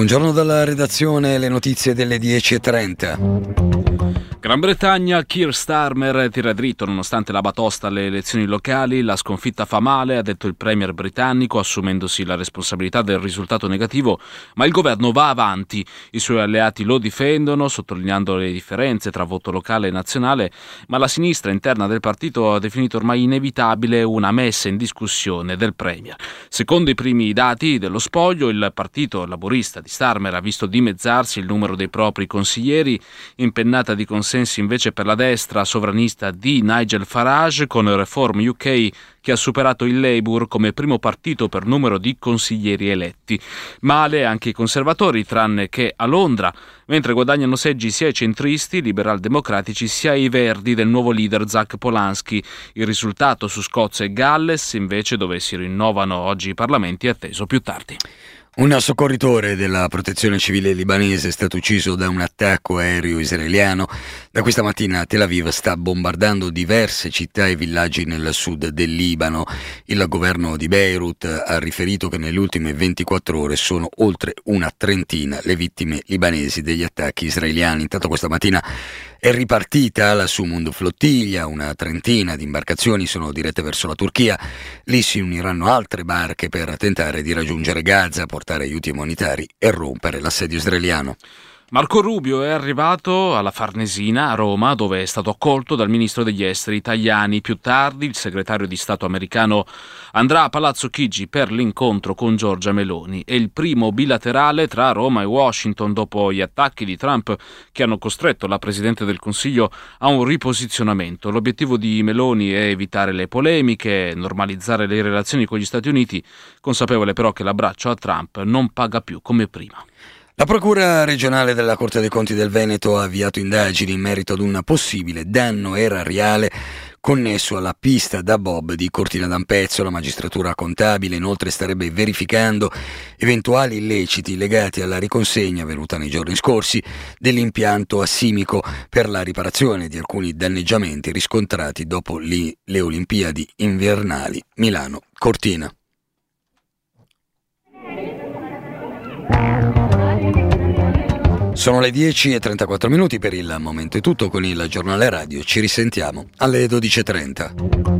Buongiorno dalla redazione, le notizie delle 10:30. Gran Bretagna, Keir Starmer tira dritto nonostante la batosta alle elezioni locali. La sconfitta fa male, ha detto il premier britannico, assumendosi la responsabilità del risultato negativo, ma il governo va avanti. I suoi alleati lo difendono, sottolineando le differenze tra voto locale e nazionale, ma la sinistra interna del partito ha definito ormai inevitabile una messa in discussione del premier. Secondo i primi dati dello spoglio, il partito laburista di Starmer ha visto dimezzarsi il numero dei propri consiglieri, impennata di consensi invece per la destra sovranista di Nigel Farage con Reform UK, che ha superato il Labour come primo partito per numero di consiglieri eletti. Male anche i conservatori, tranne che a Londra, mentre guadagnano seggi sia i centristi liberal-democratici sia i verdi del nuovo leader Zach Polanski. Il risultato su Scozia e Galles, invece, dove si rinnovano oggi i parlamenti, è atteso più tardi. Un soccorritore della protezione civile libanese è stato ucciso da un attacco aereo israeliano. Da questa mattina Tel Aviv sta bombardando diverse città e villaggi nel sud del Libano. Il governo di Beirut ha riferito che nelle ultime 24 ore sono oltre una trentina le vittime libanesi degli attacchi israeliani. Intanto questa mattina è ripartita la Sumund flottiglia, una trentina di imbarcazioni sono dirette verso la Turchia. Lì si uniranno altre barche per tentare di raggiungere Gaza, portare aiuti umanitari e rompere l'assedio israeliano. Marco Rubio è arrivato alla Farnesina, a Roma, dove è stato accolto dal ministro degli esteri italiani. Più tardi il segretario di Stato americano andrà a Palazzo Chigi per l'incontro con Giorgia Meloni. È il primo bilaterale tra Roma e Washington dopo gli attacchi di Trump che hanno costretto la Presidente del Consiglio a un riposizionamento. L'obiettivo di Meloni è evitare le polemiche, normalizzare le relazioni con gli Stati Uniti, consapevole però che l'abbraccio a Trump non paga più come prima. La Procura regionale della Corte dei Conti del Veneto ha avviato indagini in merito ad un possibile danno erariale connesso alla pista da bob di Cortina d'Ampezzo. La magistratura contabile inoltre starebbe verificando eventuali illeciti legati alla riconsegna avvenuta nei giorni scorsi dell'impianto assimico per la riparazione di alcuni danneggiamenti riscontrati dopo le Olimpiadi invernali Milano-Cortina. Sono le 10:34 per il momento è tutto con il giornale radio. Ci risentiamo alle 12:30.